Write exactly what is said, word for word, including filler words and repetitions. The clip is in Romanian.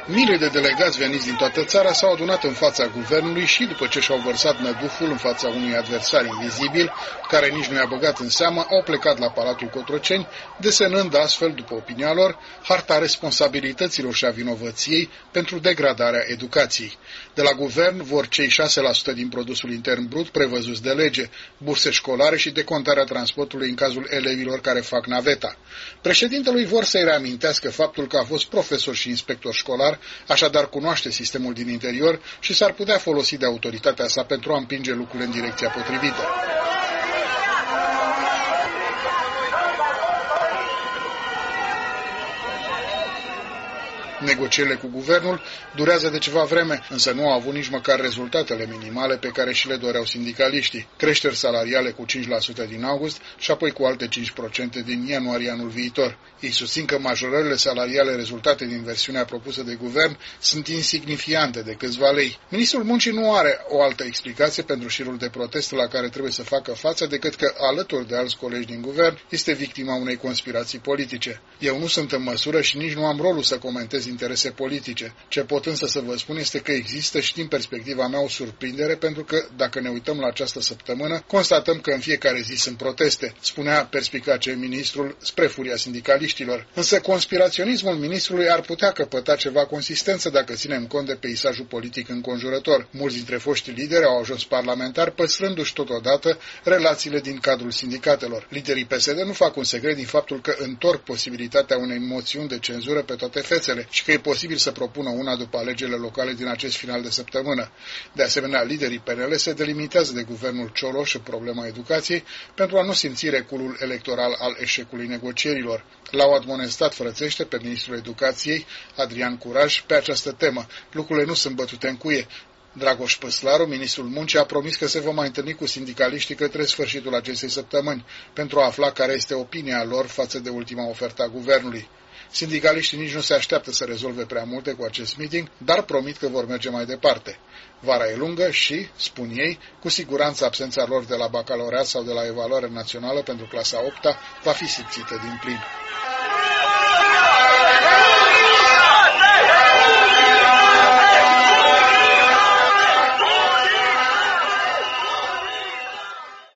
Miile de delegați veniți din toată țara s-au adunat în fața guvernului și, după ce și-au vărsat năguful în fața unui adversar invizibil, care nici nu i-a băgat în seamă, au plecat la Palatul Cotroceni, desenând astfel, după opinia lor, harta responsabilităților și a vinovăției pentru degradarea educației. De la guvern vor cei șase la sută din produsul intern brut prevăzuți de lege, burse școlare și decontarea transportului în cazul elevilor care fac naveta. Președintelui vor să-i reamintească faptul că a fost profesor și inspector școlar, așadar cunoaște sistemul din interior și s-ar putea folosi de autoritatea sa pentru a împinge lucrurile în direcția potrivită. Negocierile cu guvernul durează de ceva vreme, însă nu au avut nici măcar rezultatele minimale pe care și le doreau sindicaliștii. Creșteri salariale cu cinci la sută din august și apoi cu alte cinci la sută din ianuarie anul viitor. Ei susțin că majorările salariale rezultate din versiunea propusă de guvern sunt insignifiante de câțiva lei. Ministrul Muncii nu are o altă explicație pentru șirul de proteste la care trebuie să facă față decât că, alături de alți colegi din guvern, este victima unei conspirații politice. Eu nu sunt în măsură și nici nu am rolul să comentez interese politice. Ce pot însă să vă spun este că există și din perspectiva mea o surprindere, pentru că, dacă ne uităm la această săptămână, constatăm că în fiecare zi sunt proteste, spunea perspicace ministrul spre furia sindicaliștilor. Însă conspiraționismul ministrului ar putea căpăta ceva consistență dacă ținem cont de peisajul politic înconjurător. Mulți dintre foștii lideri au ajuns parlamentari, păstrându-și totodată relațiile din cadrul sindicatelor. Liderii P S D nu fac un secret din faptul că întorc posibilitatea unei moțiuni de cenzură pe toate fețele și că e posibil să propună una după alegerile locale din acest final de săptămână. De asemenea, liderii P N L se delimitează de guvernul Cioloș în problema educației pentru a nu simți reculul electoral al eșecului negocierilor. L-au admonestat frățește pe ministrul educației, Adrian Curaj, pe această temă. Lucrurile nu sunt bătute în cuie. Dragoș Păslaru, ministrul Muncii, a promis că se va mai întâlni cu sindicaliștii către sfârșitul acestei săptămâni, pentru a afla care este opinia lor față de ultima ofertă a guvernului. Sindicaliștii nici nu se așteaptă să rezolve prea multe cu acest meeting, dar promit că vor merge mai departe. Vara e lungă și, spun ei, cu siguranță absența lor de la bacalaureat sau de la evaluare națională pentru clasa a opta va fi simțită din plin.